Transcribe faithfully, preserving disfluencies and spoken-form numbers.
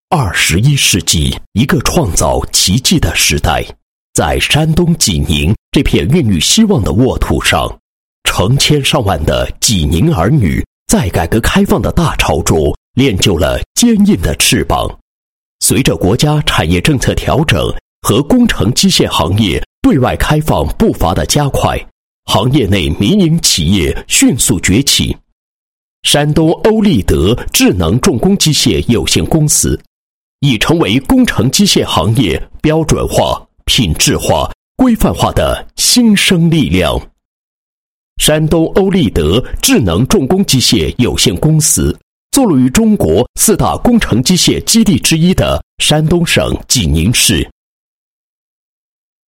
二十一世纪，一个创造奇迹的时代，在山东济宁这片孕育希望的沃土上，成千上万的济宁儿女在改革开放的大潮中练就了坚硬的翅膀。随着国家产业政策调整和工程机械行业对外开放步伐的加快，行业内民营企业迅速崛起。山东欧立德智能重工机械有限公司已成为工程机械行业标准化、品质化、规范化的新生力量。山东欧立德智能重工机械有限公司坐落于中国四大工程机械基地之一的山东省济宁市，